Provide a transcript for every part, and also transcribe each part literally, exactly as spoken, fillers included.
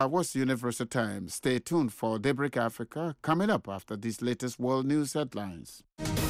What's Universal Time? Stay tuned for Daybreak Africa coming up after these latest world news headlines.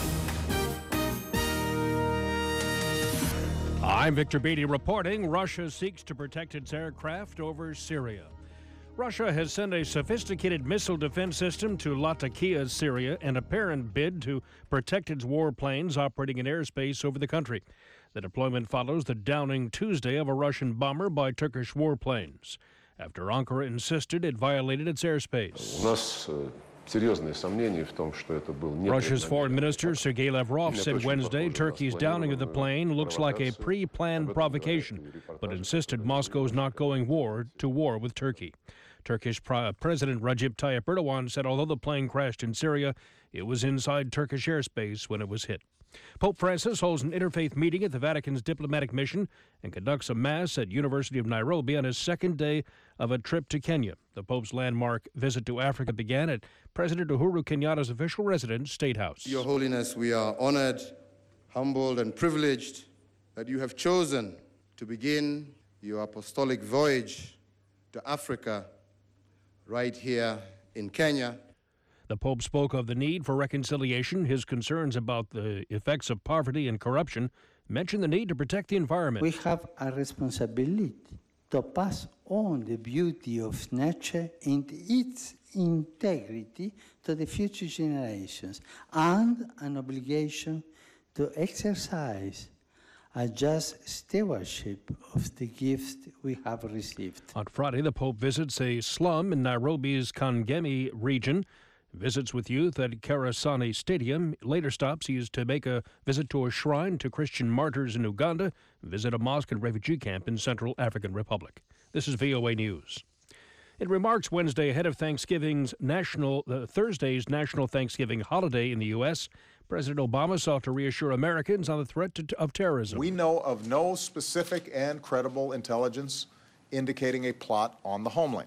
I'm Victor Beatty reporting. Russia seeks to protect its aircraft over Syria. Russia has sent a sophisticated missile defense system to Latakia, Syria, an apparent bid to protect its warplanes operating in airspace over the country. The deployment follows the downing Tuesday of a Russian bomber by Turkish warplanes, after Ankara insisted it violated its airspace. Russia's foreign minister Sergei Lavrov said Wednesday Turkey's downing of the plane looks like a pre-planned provocation, but insisted Moscow's not going war to war with Turkey. Turkish President Recep Tayyip Erdogan said although the plane crashed in Syria, it was inside Turkish airspace when it was hit. Pope Francis holds an interfaith meeting at the Vatican's diplomatic mission and conducts a mass at University of Nairobi on his second day of a trip to Kenya. The Pope's landmark visit to Africa began at President Uhuru Kenyatta's official residence, State House. Your Holiness, we are honored, humbled, and privileged that you have chosen to begin your apostolic voyage to Africa right here in Kenya. The Pope spoke of the need for reconciliation, his concerns about the effects of poverty and corruption, mentioned the need to protect the environment. We have a responsibility to pass on the beauty of nature and its integrity to the future generations, and an obligation to exercise a just stewardship of the gifts we have received. On Friday, the Pope visits a slum in Nairobi's Kangemi region, visits with youth at Karasani Stadium. Later stops he is to make a visit to a shrine to Christian martyrs in Uganda, visit a mosque and refugee camp in Central African Republic. This is V O A News. In remarks Wednesday ahead of Thanksgiving's national, uh, Thursday's National Thanksgiving holiday in the U S, President Obama sought to reassure Americans on the threat to, of terrorism. We know of no specific and credible intelligence indicating a plot on the homeland.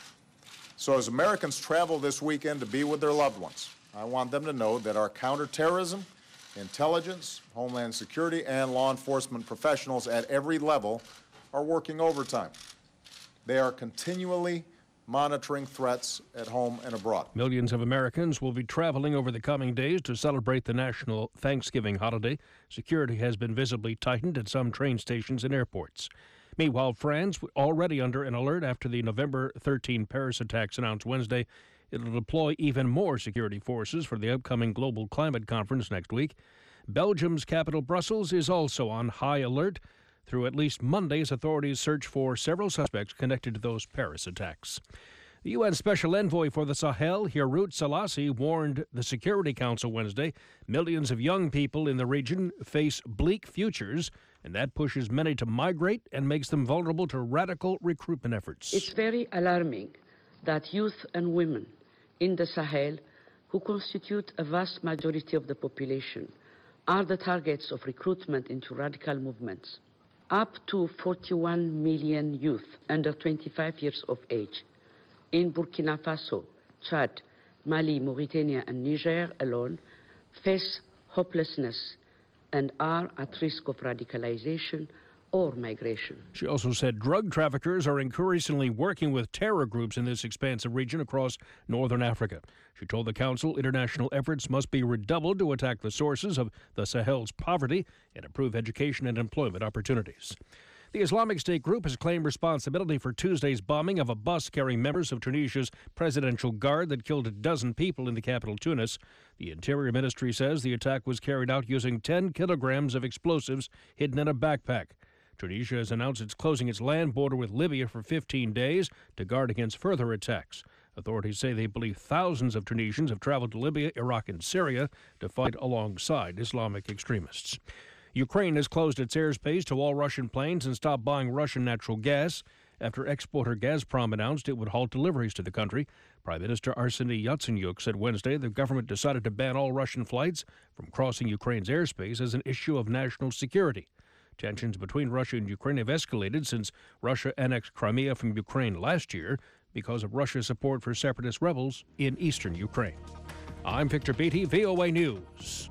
So as Americans travel this weekend to be with their loved ones, I want them to know that our counterterrorism, intelligence, homeland security, and law enforcement professionals at every level are working overtime. They are continually monitoring threats at home and abroad. Millions of Americans will be traveling over the coming days to celebrate the national Thanksgiving holiday. Security has been visibly tightened at some train stations and airports. Meanwhile, France, already under an alert after the November thirteenth Paris attacks announced Wednesday, it'll deploy even more security forces for the upcoming global climate conference next week. Belgium's capital, Brussels, is also on high alert. Through at least Monday, as authorities search for several suspects connected to those Paris attacks. The U N Special Envoy for the Sahel, Hirut Selassie, warned the Security Council Wednesday millions of young people in the region face bleak futures, and that pushes many to migrate and makes them vulnerable to radical recruitment efforts. It's very alarming that youth and women in the Sahel, who constitute a vast majority of the population, are the targets of recruitment into radical movements. Up to forty-one million youth under twenty-five years of age in Burkina Faso, Chad, Mali, Mauritania, and Niger alone face hopelessness and are at risk of radicalization or migration. She also said drug traffickers are increasingly working with terror groups in this expansive region across northern Africa. She told the council international efforts must be redoubled to attack the sources of the Sahel's poverty and improve education and employment opportunities. The Islamic State group has claimed responsibility for Tuesday's bombing of a bus carrying members of Tunisia's presidential guard that killed a dozen people in the capital, Tunis. The Interior Ministry says the attack was carried out using ten kilograms of explosives hidden in a backpack. Tunisia has announced it's closing its land border with Libya for fifteen days to guard against further attacks. Authorities say they believe thousands of Tunisians have traveled to Libya, Iraq, and Syria to fight alongside Islamic extremists. Ukraine has closed its airspace to all Russian planes and stopped buying Russian natural gas after exporter Gazprom announced it would halt deliveries to the country. Prime Minister Arseniy Yatsenyuk said Wednesday the government decided to ban all Russian flights from crossing Ukraine's airspace as an issue of national security. Tensions between Russia and Ukraine have escalated since Russia annexed Crimea from Ukraine last year because of Russia's support for separatist rebels in eastern Ukraine. I'm Victor Beatty, V O A News.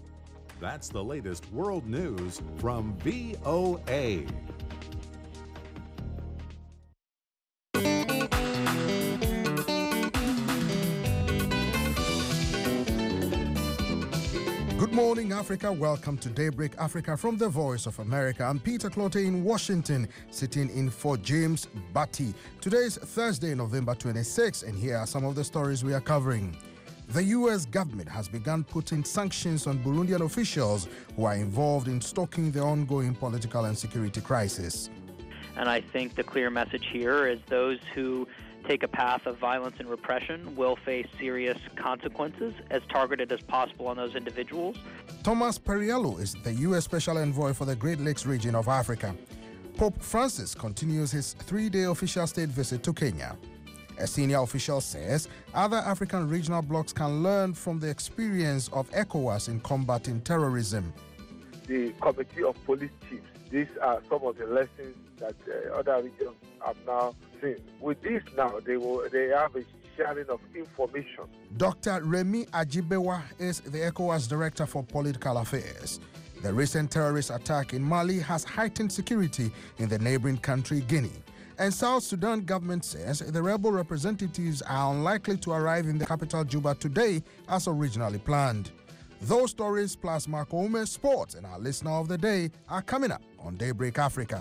That's the latest world news from V O A. morning, Africa. Welcome to Daybreak Africa from the Voice of America. I'm Peter Clote in Washington, sitting in for James Batty. Today is Thursday, November twenty-sixth, and here are some of the stories we are covering. The U S government has begun putting sanctions on Burundian officials who are involved in stoking the ongoing political and security crisis. And I think the clear message here is those who take a path of violence and repression will face serious consequences, as targeted as possible on those individuals. Thomas Perriello is the U S Special Envoy for the Great Lakes region of Africa. Pope Francis continues his three-day official state visit to Kenya. A senior official says other African regional blocs can learn from the experience of ECOWAS in combating terrorism. The Committee of Police Chiefs, these are some of the lessons that uh, other regions have now seen. With this now, they will they have a sharing of information. Doctor Remi Ajibewa is the ECOWAS Director for Political Affairs. The recent terrorist attack in Mali has heightened security in the neighboring country, Guinea. And South Sudan government says the rebel representatives are unlikely to arrive in the capital, Juba, today as originally planned. Those stories plus Marco Ume's sports and our listener of the day are coming up on Daybreak Africa.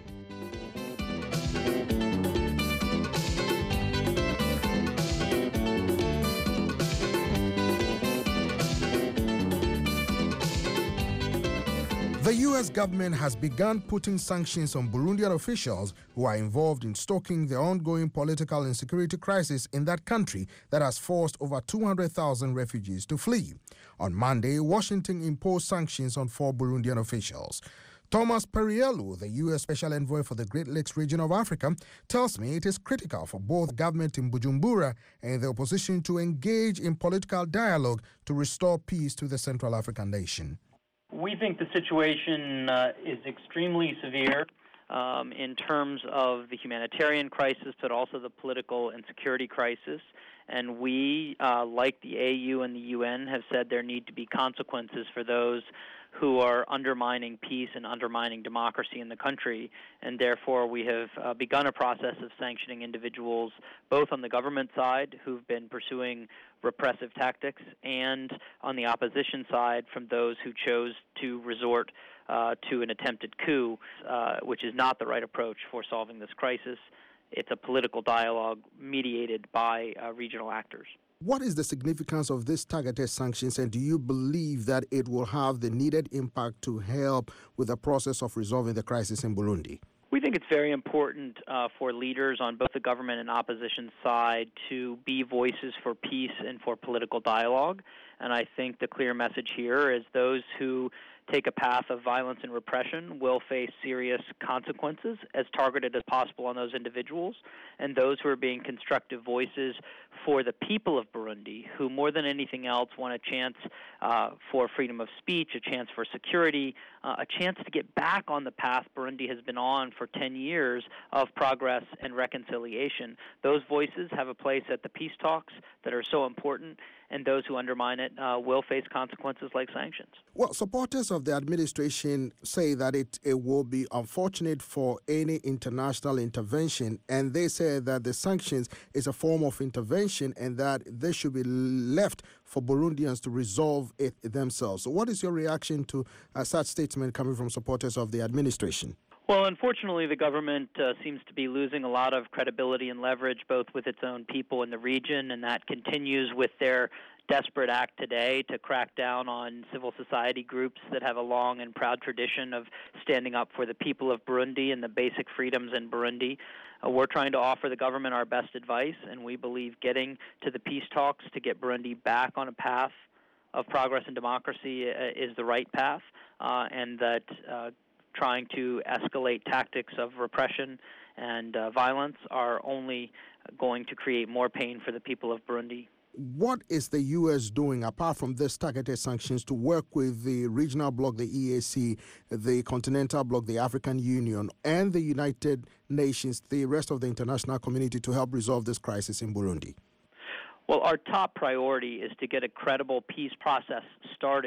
The U S government has begun putting sanctions on Burundian officials who are involved in stoking the ongoing political and security crisis in that country that has forced over two hundred thousand refugees to flee. On Monday, Washington imposed sanctions on four Burundian officials. Thomas Perriello, the U S Special Envoy for the Great Lakes region of Africa, tells me it is critical for both government in Bujumbura and the opposition to engage in political dialogue to restore peace to the Central African nation. We think the situation uh, is extremely severe um, in terms of the humanitarian crisis, but also the political and security crisis. And we, uh, like the A U and the U N, have said there need to be consequences for those who are undermining peace and undermining democracy in the country. And therefore, we have uh, begun a process of sanctioning individuals, both on the government side, who've been pursuing repressive tactics, and on the opposition side, from those who chose to resort uh, to an attempted coup, uh, which is not the right approach for solving this crisis. It's a political dialogue mediated by uh, regional actors. What is the significance of these targeted sanctions, and do you believe that it will have the needed impact to help with the process of resolving the crisis in Burundi? We think it's very important uh, for leaders on both the government and opposition side to be voices for peace and for political dialogue. And I think the clear message here is those who take a path of violence and repression will face serious consequences, as targeted as possible on those individuals. And those who are being constructive voices for the people of Burundi, who more than anything else want a chance uh, for freedom of speech, a chance for security, uh, a chance to get back on the path Burundi has been on for ten years of progress and reconciliation. Those voices have a place at the peace talks that are so important, and those who undermine it uh, will face consequences like sanctions. Well, supporters of the administration say that it, it will be unfortunate for any international intervention, and they say that the sanctions is a form of intervention and that they should be left for Burundians to resolve it themselves. So what is your reaction to uh, such statement coming from supporters of the administration? Well, unfortunately, the government uh, seems to be losing a lot of credibility and leverage, both with its own people in the region, and that continues with their desperate act today to crack down on civil society groups that have a long and proud tradition of standing up for the people of Burundi and the basic freedoms in Burundi. Uh, we're trying to offer the government our best advice, and we believe getting to the peace talks to get Burundi back on a path of progress and democracy uh, is the right path, uh, and that uh, trying to escalate tactics of repression and uh, violence are only going to create more pain for the people of Burundi. What is the U S doing, apart from this targeted sanctions, to work with the regional bloc, the E A C, the continental bloc, the African Union, and the United Nations, the rest of the international community, to help resolve this crisis in Burundi? Well, our top priority is to get a credible peace process started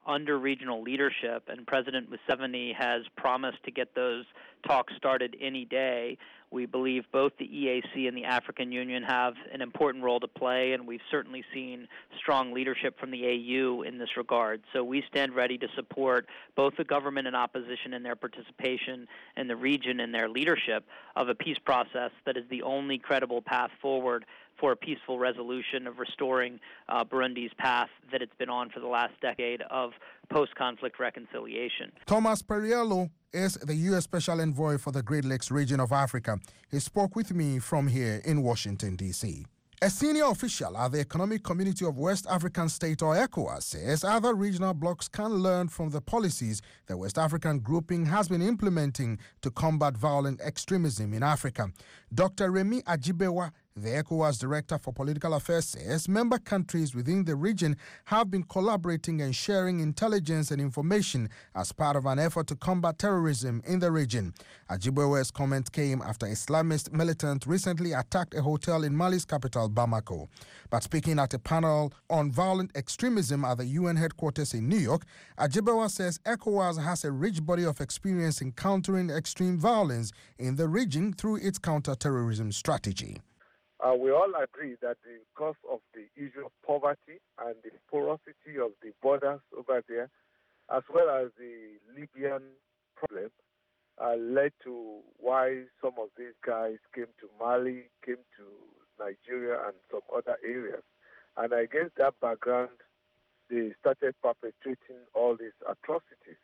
under regional leadership, and President Museveni has promised to get those talks started any day. We believe both the E A C and the African Union have an important role to play, and we've certainly seen strong leadership from the A U in this regard. So we stand ready to support both the government and opposition in their participation in the region and their leadership of a peace process that is the only credible path forward for a peaceful resolution of restoring uh, Burundi's path that it's been on for the last decade of post-conflict reconciliation. Thomas Perriello is the U S Special Envoy for the Great Lakes region of Africa. He spoke with me from here in Washington, D C A senior official at the Economic Community of West African States, or ECOWAS, says other regional blocs can learn from the policies the West African grouping has been implementing to combat violent extremism in Africa. Doctor Remi Ajibewa, the ECOWAS Director for Political Affairs, says member countries within the region have been collaborating and sharing intelligence and information as part of an effort to combat terrorism in the region. Ajibewa's comment came after Islamist militants recently attacked a hotel in Mali's capital, Bamako. But speaking at a panel on violent extremism at the U N headquarters in New York, Ajibewa says ECOWAS has a rich body of experience in countering extreme violence in the region through its counter-terrorism strategy. Uh, we all agree that because of the issue of poverty and the porosity of the borders over there, as well as the Libyan problem, uh, led to why some of these guys came to Mali, came to Nigeria and some other areas. And against that background, they started perpetrating all these atrocities.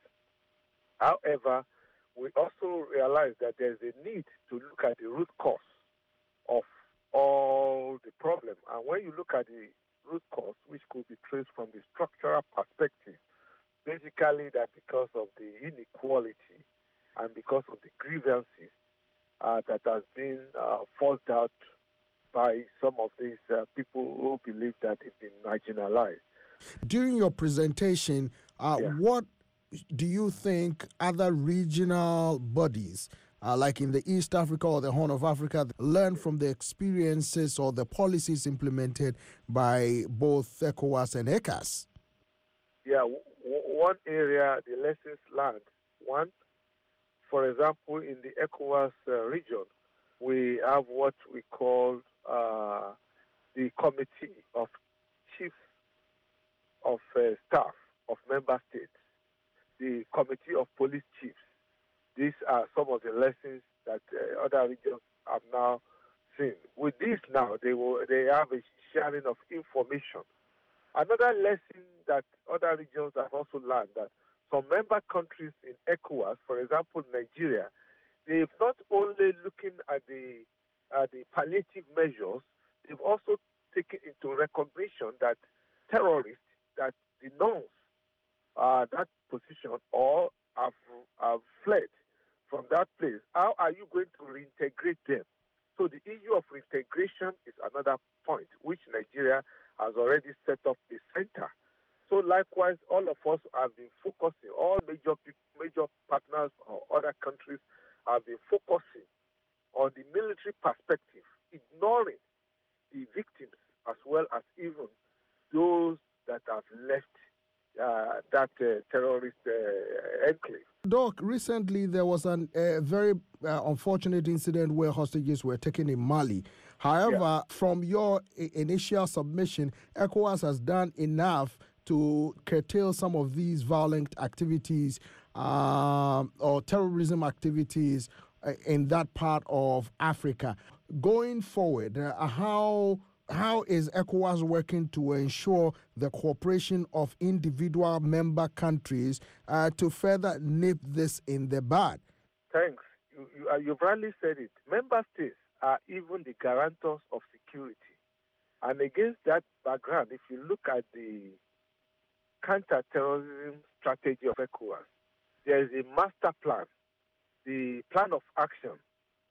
However, we also realize that there's a need to look at the root cause of all the problem. And when you look at the root cause, which could be traced from the structural perspective, basically that because of the inequality and because of the grievances uh, that has been uh, forced out by some of these uh, people who believe that they've been marginalized. During your presentation, uh, yeah. what do you think other regional bodies Uh, like in the East Africa or the Horn of Africa, learn from the experiences or the policies implemented by both ECOWAS and ECAS? Yeah, w- one area, the lessons learned. One, for example, in the ECOWAS uh, region, we have what we call uh, the Committee of Chiefs of uh, Staff of Member States, the Committee of Police Chiefs. These are some of the lessons that uh, other regions have now seen. With this now, they will they have a sharing of information. Another lesson that other regions have also learned that some member countries in ECOWAS, for example, Nigeria, they've not only looking at the uh, the palliative measures, they've also taken into recognition that terrorists that denounce uh, that position or have, have fled from that place, how are you going to reintegrate them? So the issue of reintegration is another point, which Nigeria has already set up a center. So likewise, all of us have been focusing, all major major partners or other countries have been focusing on the military perspective, ignoring the victims as well as even those that have left uh, that uh, terrorist uh, enclave. Doc, recently there was a uh, very uh, unfortunate incident where hostages were taken in Mali. However, yeah. from your I- initial submission, ECOWAS has done enough to curtail some of these violent activities uh, or terrorism activities uh, in that part of Africa. Going forward, uh, how... How is ECOWAS working to ensure the cooperation of individual member countries uh, to further nip this in the bud? Thanks. You, you, uh, you've rightly said it. Member states are even the guarantors of security. And against that background, if you look at the counter-terrorism strategy of ECOWAS, there is a master plan, the plan of action,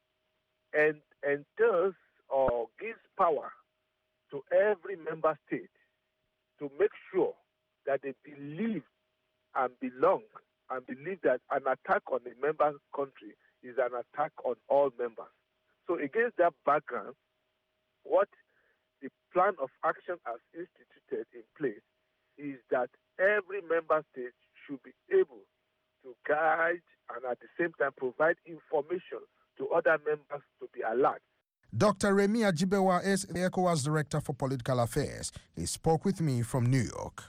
and entails or gives power to every member state to make sure that they believe and belong and believe that an attack on a member country is an attack on all members. So against that background, what the plan of action has instituted in place is that every member state should be able to guide and at the same time provide information to other members to be alert. Doctor Remi Ajibewa is the ECOWAS Director for Political Affairs. He spoke with me from New York.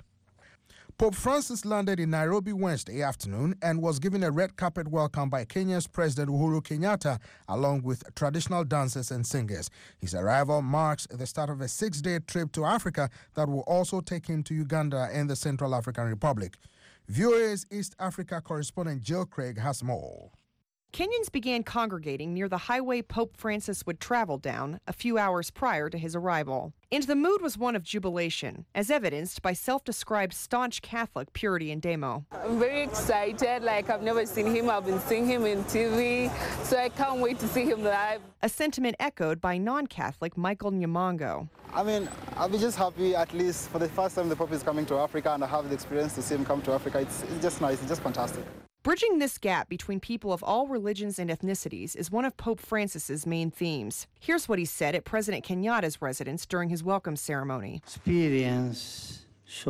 Pope Francis landed in Nairobi Wednesday afternoon and was given a red carpet welcome by Kenya's President Uhuru Kenyatta, along with traditional dancers and singers. His arrival marks the start of a six-day trip to Africa that will also take him to Uganda and the Central African Republic. V O A's East Africa correspondent Jill Craig has more. Kenyans began congregating near the highway Pope Francis would travel down a few hours prior to his arrival. And the mood was one of jubilation, as evidenced by self-described staunch Catholic Purity Ndemo. I'm very excited, like I've never seen him, I've been seeing him in T V, so I can't wait to see him live. A sentiment echoed by non-Catholic Michael Nyamongo. I mean, I'll be just happy at least for the first time the Pope is coming to Africa and I have the experience to see him come to Africa. It's, it's just nice, it's just fantastic. Bridging this gap between people of all religions and ethnicities is one of Pope Francis's main themes. Here's what he said at President Kenyatta's residence during his welcome ceremony. Experience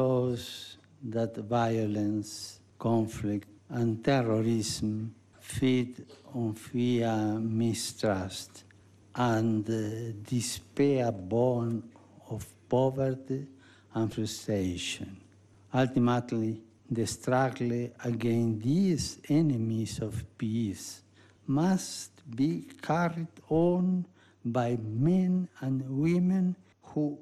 shows that violence, conflict, and terrorism feed on fear, mistrust, and uh, despair born of poverty and frustration. Ultimately, the struggle against these enemies of peace must be carried on by men and women who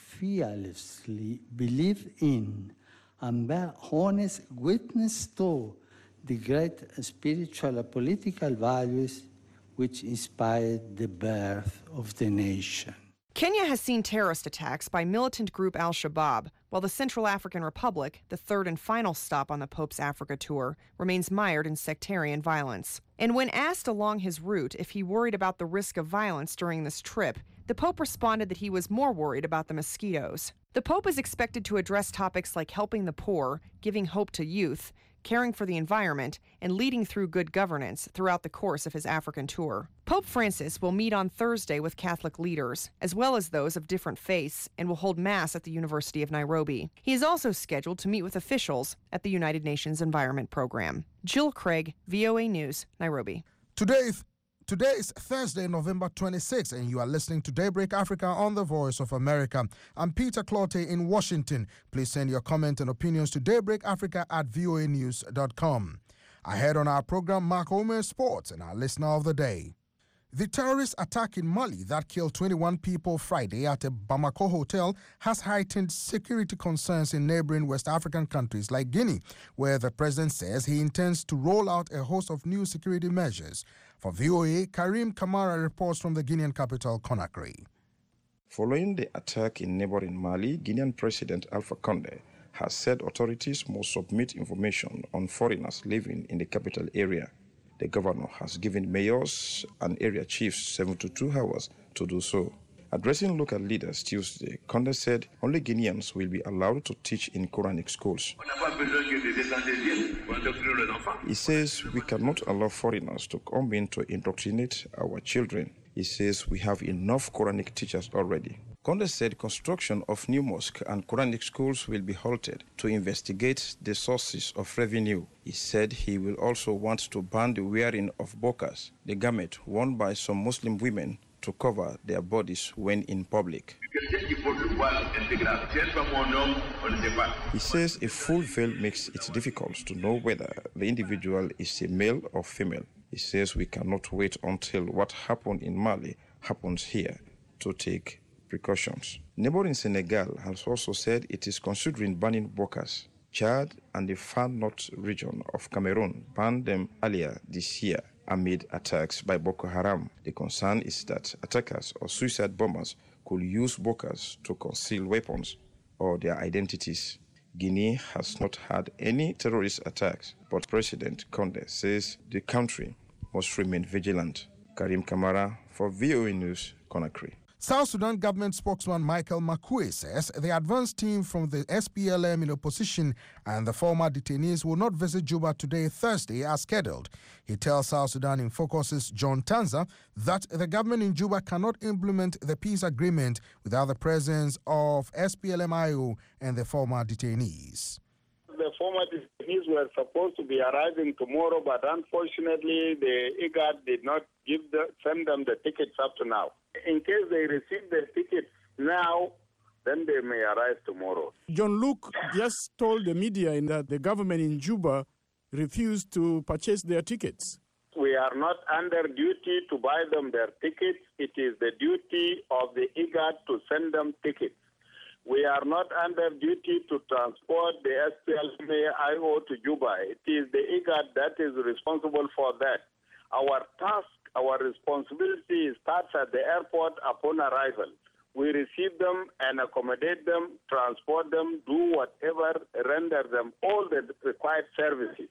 fearlessly believe in and bear honest witness to the great spiritual and political values which inspired the birth of the nation. Kenya has seen terrorist attacks by militant group al-Shabaab, while the Central African Republic, the third and final stop on the Pope's Africa tour, remains mired in sectarian violence. And when asked along his route if he worried about the risk of violence during this trip, the Pope responded that he was more worried about the mosquitoes. The Pope is expected to address topics like helping the poor, giving hope to youth, caring for the environment, and leading through good governance throughout the course of his African tour. Pope Francis will meet on Thursday with Catholic leaders, as well as those of different faiths, and will hold Mass at the University of Nairobi. He is also scheduled to meet with officials at the United Nations Environment Program. Jill Craig, V O A News, Nairobi. Today, Today is Thursday, November twenty-sixth, and you are listening to Daybreak Africa on the Voice of America. I'm Peter Clotte in Washington. Please send your comments and opinions to daybreakafrica at voa news dot com. Ahead on our program, Mark Omer Sports and our listener of the day. The terrorist attack in Mali that killed twenty-one people Friday at a Bamako hotel has heightened security concerns in neighboring West African countries like Guinea, where the president says he intends to roll out a host of new security measures. For V O A, Karim Kamara reports from the Guinean capital, Conakry. Following the attack in neighboring Mali, Guinean President Alpha Condé has said authorities must submit information on foreigners living in the capital area. The governor has given mayors and area chiefs seventy-two hours to do so. Addressing local leaders Tuesday, Condé said only Guineans will be allowed to teach in Quranic schools. He says we cannot allow foreigners to come in to indoctrinate our children. He says we have enough Quranic teachers already. Condé said construction of new mosques and Quranic schools will be halted to investigate the sources of revenue. He said he will also want to ban the wearing of burqas, the garment worn by some Muslim women to cover their bodies when in public. He says a full veil makes it difficult to know whether the individual is a male or female. He says we cannot wait until what happened in Mali happens here to take precautions. Neighboring Senegal has also said it is considering banning burqas. Chad and the far north region of Cameroon banned them earlier this year amid attacks by Boko Haram. The concern is that attackers or suicide bombers could use burqas to conceal weapons or their identities. Guinea has not had any terrorist attacks, but President Condé says the country must remain vigilant. Karim Kamara for V O A News, Conakry. South Sudan government spokesman Michael Makwe says the advance team from the S P L M in opposition and the former detainees will not visit Juba today, Thursday, as scheduled. He tells South Sudan in Focus's John Tanza that the government in Juba cannot implement the peace agreement without the presence of S P L M I O and the former detainees. The former detainees were supposed to be arriving tomorrow, but unfortunately, the IGAD did not give the, send them the tickets up to now. In case they receive the tickets now, then they may arrive tomorrow. John Luke just told the media in that the government in Juba refused to purchase their tickets. We are not under duty to buy them their tickets. It is the duty of the IGAD to send them tickets. We are not under duty to transport the S P L M I O to Juba. It is the IGAD that is responsible for that. Our task, our responsibility starts at the airport upon arrival. We receive them and accommodate them, transport them, do whatever, render them all the required services,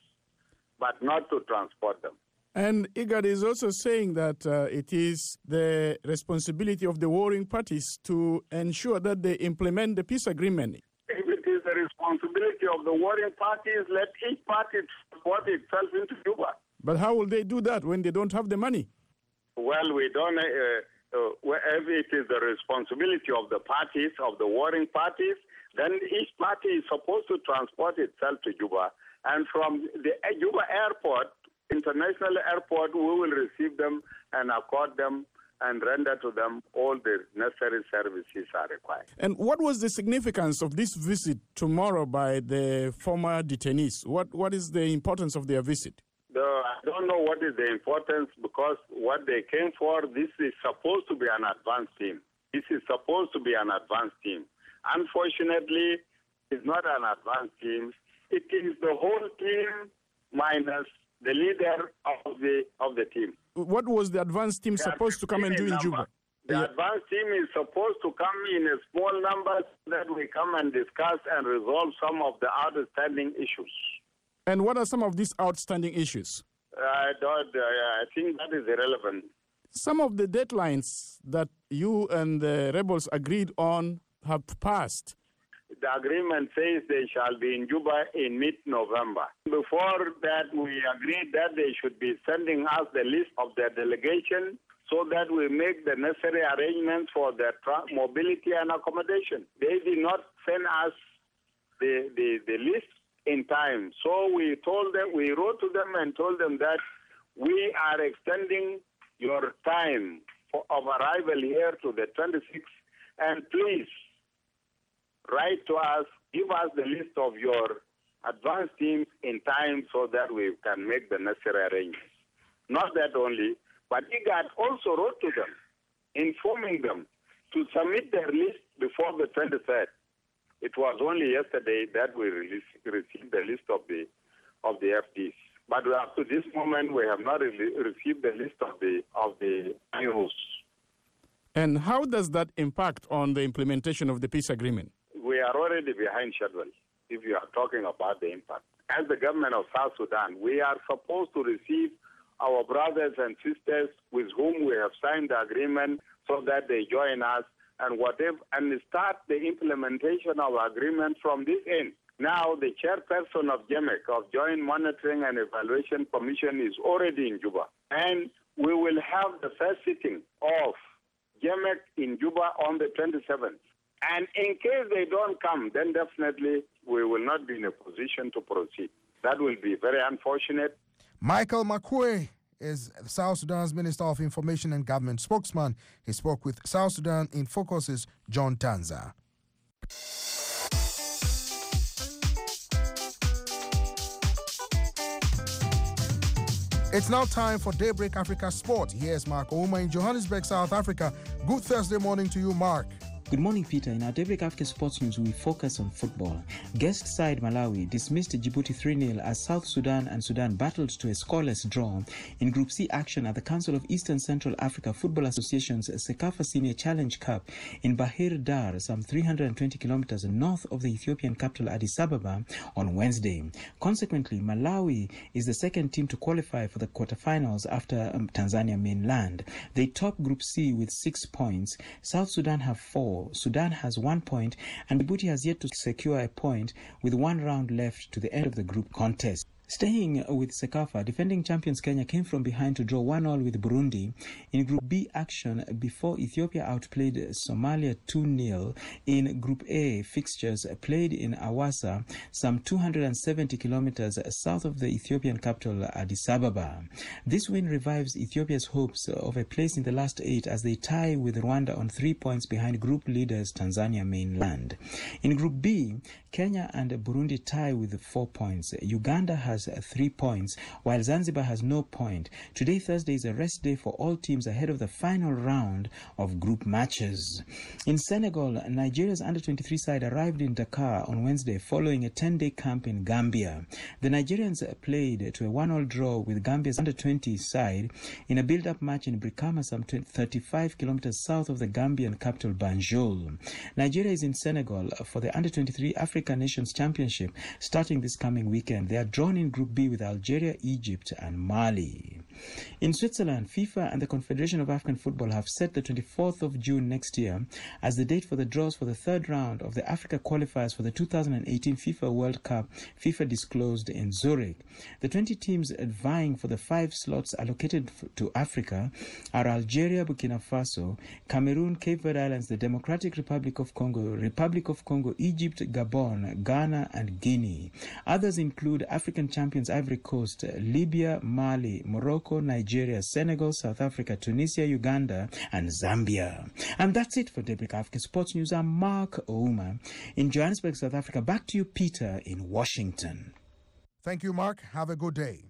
but not to transport them. And IGAD is also saying that uh, it is the responsibility of the warring parties to ensure that they implement the peace agreement. If it is the responsibility of the warring parties, let each party transport itself into Juba. But how will they do that when they don't have the money? Well, we don't. Uh, uh, if it is the responsibility of the parties, of the warring parties, then each party is supposed to transport itself to Juba. And from the Juba airport, international airport, we will receive them and accord them and render to them all the necessary services are required. And what was the significance of this visit tomorrow by the former detainees? What What is the importance of their visit? The, I don't know what is the importance, because what they came for, this is supposed to be an advanced team. This is supposed to be an advanced team. Unfortunately, it's not an advanced team. It is the whole team minus the leader of the of the team. What was the advanced team They supposed to come and do in number. Juba? The Yeah. advanced team is supposed to come in a small number so that we come and discuss and resolve some of the outstanding issues. And what are some of these outstanding issues? I don't. Uh, I think that is irrelevant. Some of the deadlines that you and the rebels agreed on have passed. The agreement says they shall be in Juba in mid-November. Before that, we agreed that they should be sending us the list of their delegation so that we make the necessary arrangements for their tra- mobility and accommodation. They did not send us the, the, the list in time. So we told them, we wrote to them and told them that we are extending your time for, of arrival here to the twenty-sixth, and please write to us, give us the list of your advanced teams in time so that we can make the necessary arrangements. Not that only, but IGAD also wrote to them, informing them to submit their list before the twenty-third. It was only yesterday that we release, received the list of the of the F Ds. But up to this moment, we have not re- received the list of the of the I Os. And how does that impact on the implementation of the peace agreement? We are already behind schedule if you are talking about the impact. As the government of South Sudan, we are supposed to receive our brothers and sisters with whom we have signed the agreement so that they join us and whatever, and start the implementation of agreement from this end. Now, the chairperson of J M E C, of Joint Monitoring and Evaluation Commission, is already in Juba. And we will have the first sitting of J M E C in Juba on the twenty-seventh. And in case they don't come, then definitely we will not be in a position to proceed. That will be very unfortunate. Michael Makwe is South Sudan's Minister of Information and Government spokesman. He spoke with South Sudan in Focus's John Tanza. It's now time for Daybreak Africa Sport. Here's Mark Ouma in Johannesburg, South Africa. Good Thursday morning to you, Mark. Good morning, Peter. In our Daybreak Africa Sports News, we focus on football. Guest side Malawi dismissed Djibouti three nil as South Sudan and Sudan battled to a scoreless draw in Group C action at the Council of Eastern Central Africa Football Association's Sekafa Senior Challenge Cup in Bahir Dar, some three hundred twenty kilometers north of the Ethiopian capital Addis Ababa, on Wednesday. Consequently, Malawi is the second team to qualify for the quarterfinals after um, Tanzania mainland. They top Group C with six points. South Sudan have four. Sudan has one point, and Djibouti has yet to secure a point with one round left to the end of the group contest. Staying with Sekafa, defending champions Kenya came from behind to draw one all with Burundi in Group B action before Ethiopia outplayed Somalia two nil in Group A fixtures played in Awassa, some two hundred seventy kilometers south of the Ethiopian capital Addis Ababa. This win revives Ethiopia's hopes of a place in the last eight as they tie with Rwanda on three points behind group leaders Tanzania mainland. In Group B, Kenya and Burundi tie with four points. Uganda has three points, while Zanzibar has no point. Today, Thursday, is a rest day for all teams ahead of the final round of group matches. In Senegal, Nigeria's under twenty-three side arrived in Dakar on Wednesday following a ten-day camp in Gambia. The Nigerians played to a one all draw with Gambia's under twenty side in a build-up match in Brikama, some thirty-five kilometers south of the Gambian capital Banjul. Nigeria is in Senegal for the under twenty-three African Nations Championship starting this coming weekend. They are drawn in Group B with Algeria, Egypt, and Mali. In Switzerland, FIFA and the Confederation of African Football have set the twenty-fourth of June next year as the date for the draws for the third round of the Africa qualifiers for the two thousand eighteen FIFA World Cup, FIFA disclosed in Zurich. The twenty teams vying for the five slots allocated to Africa are Algeria, Burkina Faso, Cameroon, Cape Verde Islands, the Democratic Republic of Congo, Republic of Congo, Egypt, Gabon, Ghana, and Guinea. Others include African champions Ivory Coast, Libya, Mali, Morocco, Nigeria, Senegal, South Africa, Tunisia, Uganda, and Zambia. And that's it for Daybreak Africa Sports News. I'm Mark Ouma in Johannesburg, South Africa. Back to you, Peter, in Washington. Thank you, Mark. Have a good day.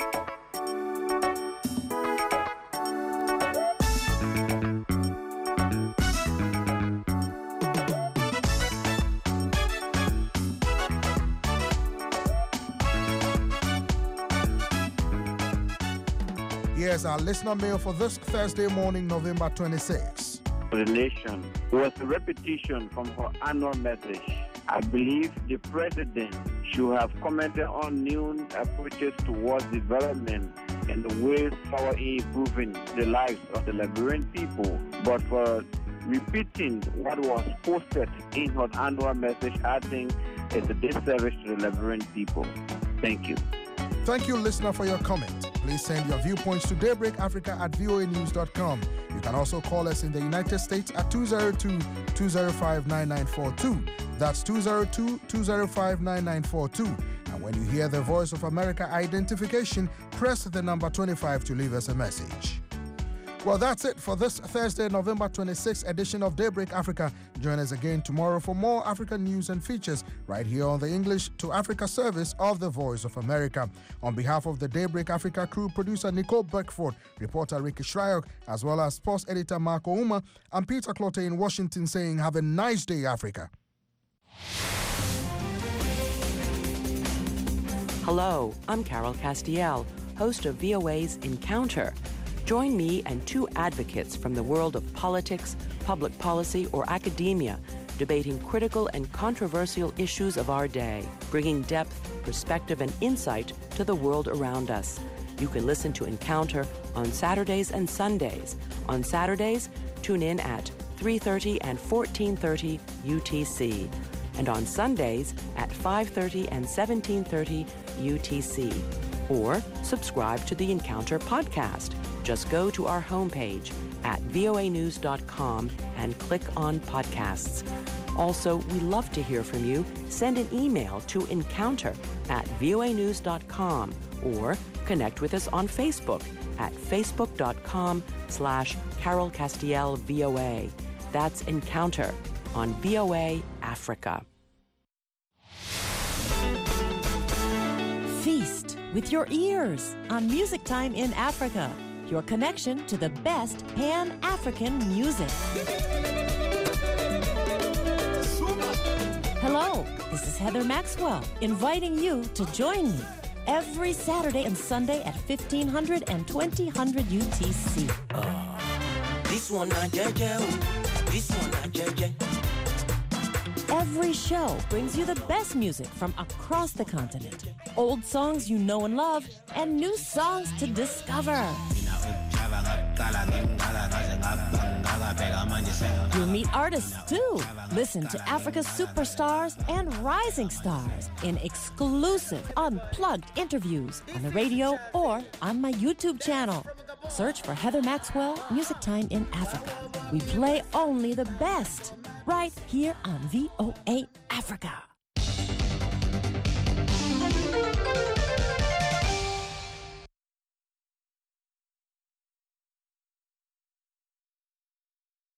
Here's our listener mail for this Thursday morning, November twenty-sixth. The nation was a repetition from her annual message. I believe the president should have commented on new approaches towards development and the ways for improving the lives of the Liberian people. But for repeating what was posted in her annual message, I think it's a disservice to the Liberian people. Thank you. Thank you, listener, for your comment. Please send your viewpoints to daybreak africa at v o a news dot com. You can also call us in the United States at two oh two, two oh five, nine nine four two. That's two oh two, two oh five, nine nine four two. And when you hear the Voice of America identification, press the number twenty-five to leave us a message. Well, that's it for this Thursday, November twenty-sixth edition of Daybreak Africa. Join us again tomorrow for more African news and features right here on the English to Africa service of the Voice of America. On behalf of the Daybreak Africa crew, producer Nicole Beckford, reporter Ricky Shryock, as well as sports editor Marco Uma, I'm Peter Clotte in Washington saying have a nice day, Africa. Hello, I'm Carol Castiel, host of V O A's Encounter. Join me and two advocates from the world of politics, public policy, or academia, debating critical and controversial issues of our day, bringing depth, perspective, and insight to the world around us. You can listen to Encounter on Saturdays and Sundays. On Saturdays, tune in at three thirty and fourteen thirty U T C. And on Sundays at five thirty and seventeen thirty U T C. Or subscribe to the Encounter podcast. Just go to our homepage at v o a news dot com and click on podcasts. Also, we love to hear from you. Send an email to encounter at v o a news dot com or connect with us on Facebook at facebook dot com slash Carol Castiel V O A. That's Encounter on V O A Africa. Feast with your ears on Music Time in Africa, your connection to the best Pan-African music. Heather Maxwell, inviting you to join me every Saturday and Sunday at fifteen hundred and twenty hundred U T C. Uh, this one not J J. This one not J J. Every show brings you the best music from across the continent. Old songs you know and love, and new songs to discover. You'll meet artists too. Listen to Africa's superstars and rising stars in exclusive, unplugged interviews on the radio or on my YouTube channel. Search for Heather Maxwell, Music Time in Africa. We play only the best right here on V O A Africa.